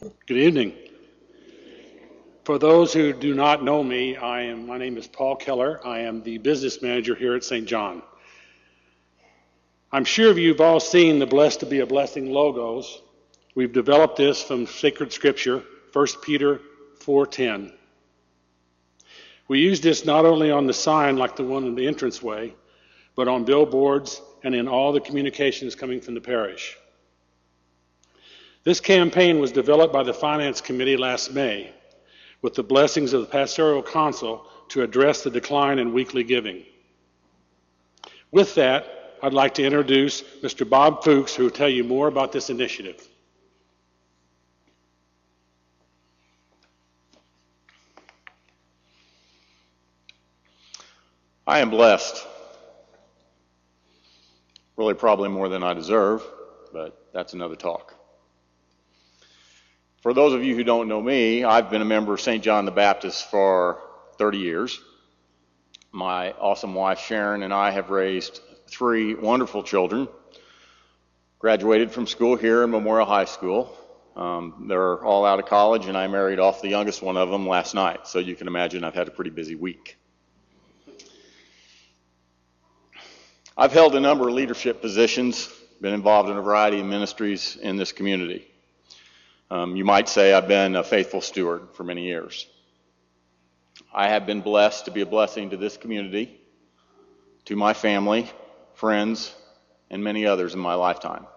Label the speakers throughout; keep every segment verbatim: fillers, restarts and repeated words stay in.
Speaker 1: Good evening. For those who do not know me, I am, my name is Paul Keller. I am the business manager here at Saint John. I'm sure you've all seen the Blessed to be a Blessing logos. We've developed this from sacred scripture, First Peter four ten. We use this not only on the sign like the one in the entranceway, but on billboards and in all the communications coming from the parish. This campaign was developed by the Finance Committee last May with the blessings of the Pastoral Council to address the decline in weekly giving. With that, I'd like to introduce Mister Bob Fuchs, who will tell you more about this initiative.
Speaker 2: I am blessed. Really probably more than I deserve, but that's another talk. For those of you who don't know me, I've been a member of Saint John the Baptist for thirty years. My awesome wife Sharon and I have raised three wonderful children, graduated from school here in Memorial High School. Um, they're all out of college, and I married off the youngest one of them last night, so you can imagine I've had a pretty busy week. I've held a number of leadership positions, been involved in a variety of ministries in this community. Um, you might say I've been a faithful steward for many years. I have been blessed to be a blessing to this community, to my family, friends, and many others in my lifetime.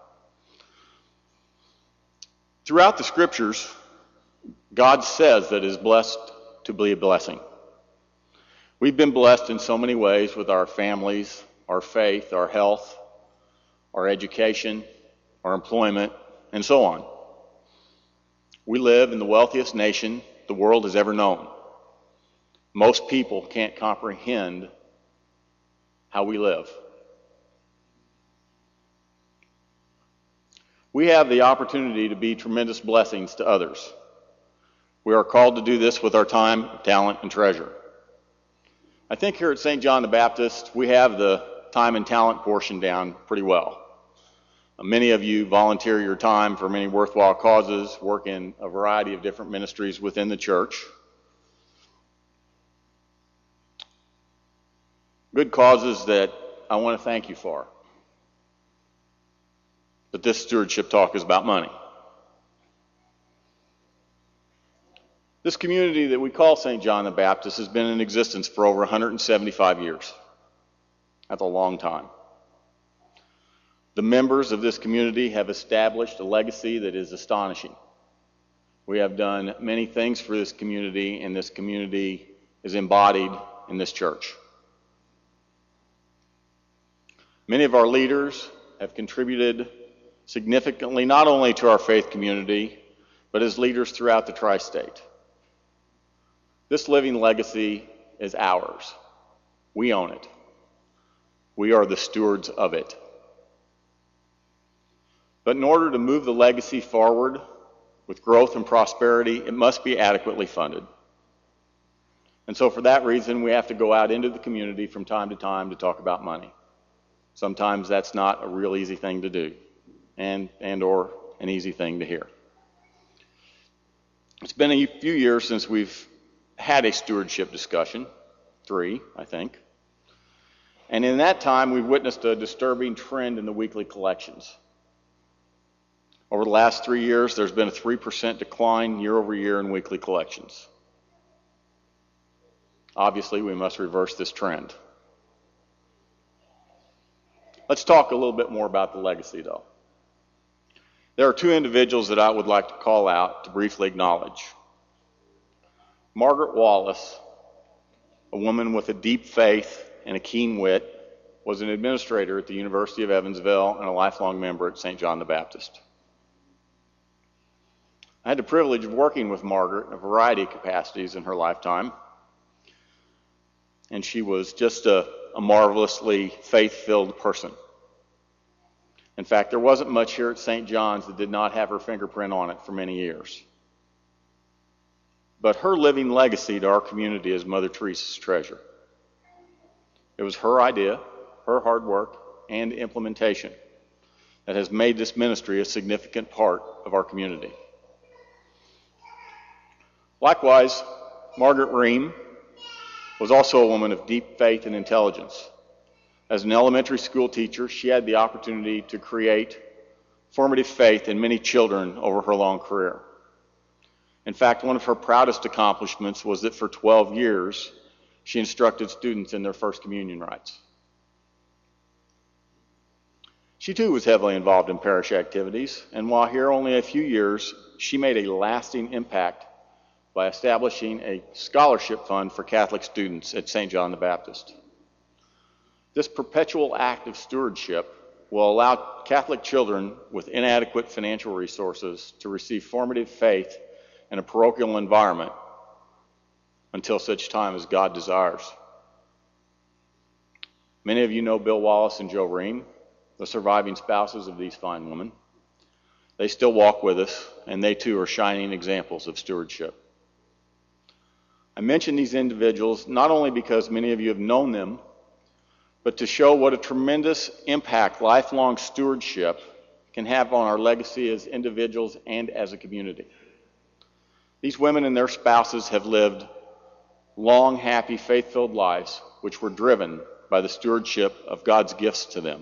Speaker 2: Throughout the scriptures, God says that it is blessed to be a blessing. We've been blessed in so many ways with our families, our faith, our health, our education, our employment, and so on. We live in the wealthiest nation the world has ever known. Most people can't comprehend how we live. We have the opportunity to be tremendous blessings to others. We are called to do this with our time, talent, and treasure. I think here at Saint John the Baptist, we have the time and talent portion down pretty well. Many of you volunteer your time for many worthwhile causes, work in a variety of different ministries within the church. Good causes that I want to thank you for. But this stewardship talk is about money. This community that we call Saint John the Baptist has been in existence for over one hundred seventy-five years. That's a long time. The members of this community have established a legacy that is astonishing. We have done many things for this community, and this community is embodied in this church. Many of our leaders have contributed significantly not only to our faith community, but as leaders throughout the tri-state. This living legacy is ours. We own it. We are the stewards of it. But in order to move the legacy forward with growth and prosperity, it must be adequately funded. And so for that reason, we have to go out into the community from time to time to talk about money. Sometimes that's not a real easy thing to do, and, and or an easy thing to hear. It's been a few years since we've had a stewardship discussion, three, I think. And in that time, we've witnessed a disturbing trend in the weekly collections. Over the last three years, there's been a three percent decline year over year in weekly collections. Obviously, we must reverse this trend. Let's talk a little bit more about the legacy, though. There are two individuals that I would like to call out to briefly acknowledge. Margaret Wallace, a woman with a deep faith and a keen wit, was an administrator at the University of Evansville and a lifelong member at Saint John the Baptist. I had the privilege of working with Margaret in a variety of capacities in her lifetime, and she was just a, a marvelously faith-filled person. In fact, there wasn't much here at Saint John's that did not have her fingerprint on it for many years. But her living legacy to our community is Mother Teresa's treasure. It was her idea, her hard work, and implementation that has made this ministry a significant part of our community. Likewise, Margaret Ream was also a woman of deep faith and intelligence. As an elementary school teacher, she had the opportunity to create formative faith in many children over her long career. In fact, one of her proudest accomplishments was that for twelve years, she instructed students in their first communion rites. She too was heavily involved in parish activities, and while here only a few years, she made a lasting impact by establishing a scholarship fund for Catholic students at Saint John the Baptist. This perpetual act of stewardship will allow Catholic children with inadequate financial resources to receive formative faith in a parochial environment until such time as God desires. Many of you know Bill Wallace and Joe Ream, the surviving spouses of these fine women. They still walk with us, and they too are shining examples of stewardship. I mention these individuals not only because many of you have known them, but to show what a tremendous impact lifelong stewardship can have on our legacy as individuals and as a community. These women and their spouses have lived long, happy, faith-filled lives which were driven by the stewardship of God's gifts to them.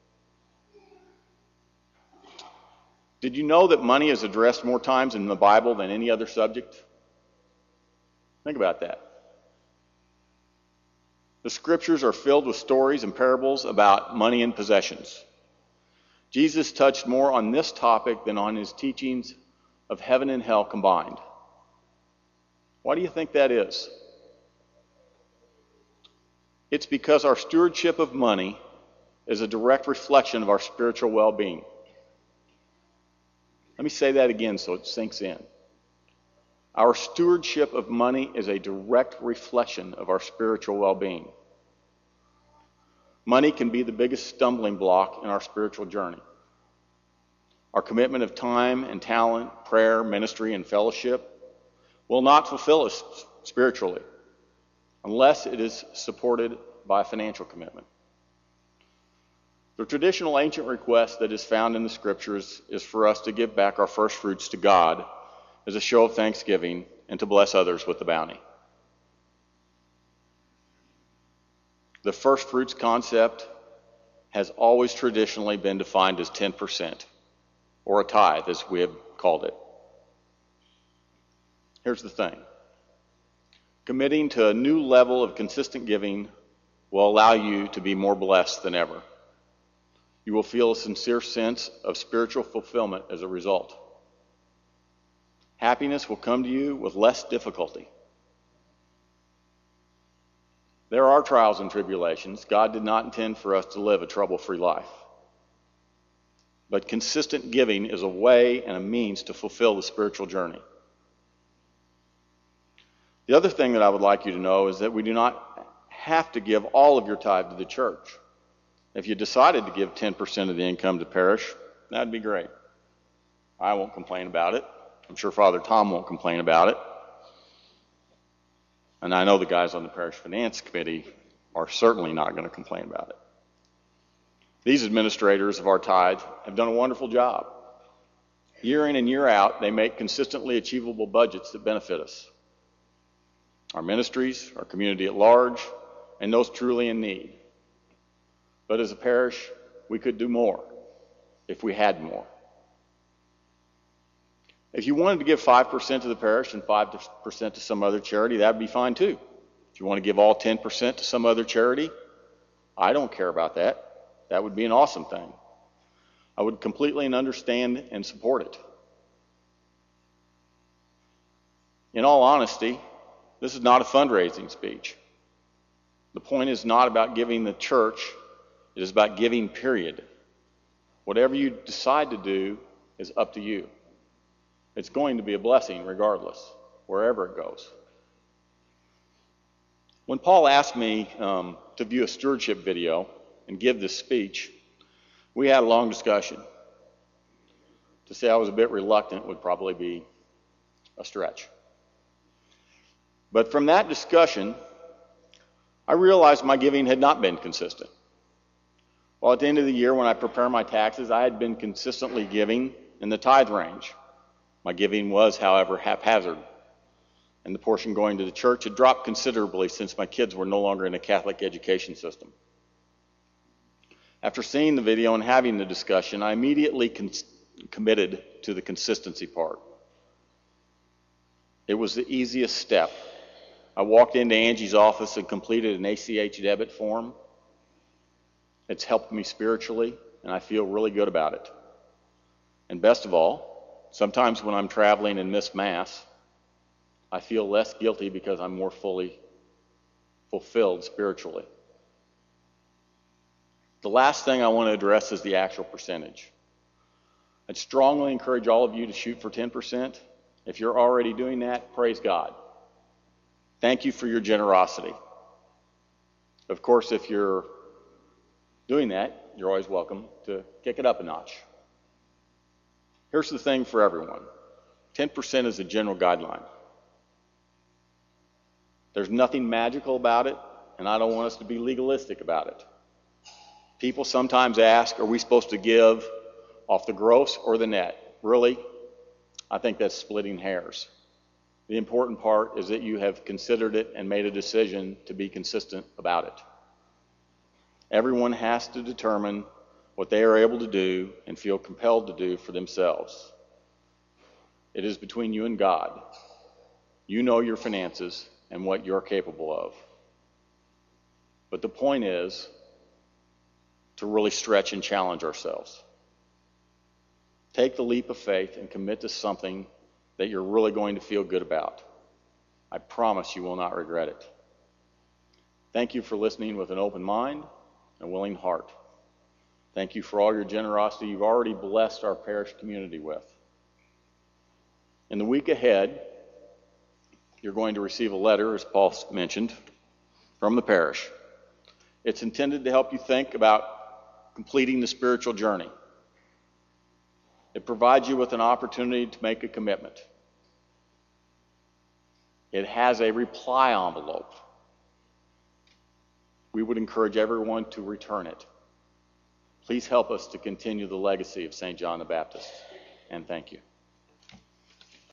Speaker 2: Did you know that money is addressed more times in the Bible than any other subject? Think about that. The scriptures are filled with stories and parables about money and possessions. Jesus touched more on this topic than on his teachings of heaven and hell combined. Why do you think that is? It's because our stewardship of money is a direct reflection of our spiritual well-being. Let me say that again so it sinks in. Our stewardship of money is a direct reflection of our spiritual well-being. Money can be the biggest stumbling block in our spiritual journey. Our commitment of time and talent, prayer, ministry, and fellowship will not fulfill us spiritually unless it is supported by a financial commitment. The traditional ancient request that is found in the scriptures is for us to give back our first fruits to God as a show of thanksgiving and to bless others with the bounty. The first fruits concept has always traditionally been defined as ten percent, or a tithe as we have called it. Here's the thing. Committing to a new level of consistent giving will allow you to be more blessed than ever. You will feel a sincere sense of spiritual fulfillment as a result. Happiness will come to you with less difficulty. There are trials and tribulations. God did not intend for us to live a trouble-free life. But consistent giving is a way and a means to fulfill the spiritual journey. The other thing that I would like you to know is that we do not have to give all of your tithe to the church. If you decided to give ten percent of the income to parish, that'd be great. I won't complain about it. I'm sure Father Tom won't complain about it. And I know the guys on the parish finance committee are certainly not going to complain about it. These administrators of our tithe have done a wonderful job. Year in and year out, they make consistently achievable budgets that benefit us, our ministries, our community at large, and those truly in need. But as a parish, we could do more if we had more. If you wanted to give five percent to the parish and five percent to some other charity, that would be fine too. If you want to give all ten percent to some other charity, I don't care about that. That would be an awesome thing. I would completely understand and support it. In all honesty, this is not a fundraising speech. The point is not about giving the church, it is about giving, period. Whatever you decide to do is up to you. It's going to be a blessing regardless, wherever it goes. When Paul asked me um, to view a stewardship video and give this speech, we had a long discussion. To say I was a bit reluctant would probably be a stretch. But from that discussion, I realized my giving had not been consistent. Well, at the end of the year when I prepare my taxes, I had been consistently giving in the tithe range. My giving was, however, haphazard. and the portion going to the church had dropped considerably since my kids were no longer in a Catholic education system. After seeing the video and having the discussion, I immediately con- committed to the consistency part. It was the easiest step. I walked into Angie's office and completed an A C H debit form. It's helped me spiritually, and I feel really good about it. And best of all, sometimes when I'm traveling and miss Mass, I feel less guilty because I'm more fully fulfilled spiritually. The last thing I want to address is the actual percentage. I'd strongly encourage all of you to shoot for ten percent. If you're already doing that, praise God. Thank you for your generosity. Of course, if you're doing that, you're always welcome to kick it up a notch. Here's the thing for everyone. ten percent is a general guideline. There's nothing magical about it, and I don't want us to be legalistic about it. People sometimes ask, are we supposed to give off the gross or the net? Really? I think that's splitting hairs. The important part is that you have considered it and made a decision to be consistent about it. Everyone has to determine what they are able to do and feel compelled to do for themselves. It is between you and God. You know your finances and what you're capable of. But the point is to really stretch and challenge ourselves. Take the leap of faith and commit to something that you're really going to feel good about. I promise you will not regret it. Thank you for listening with an open mind and willing heart. Thank you for all your generosity you've already blessed our parish community with. In the week ahead, you're going to receive a letter, as Paul mentioned, from the parish. It's intended to help you think about completing the spiritual journey. It provides you with an opportunity to make a commitment. It has a reply envelope. We would encourage everyone to return it. Please help us to continue the legacy of Saint John the Baptist, and thank you.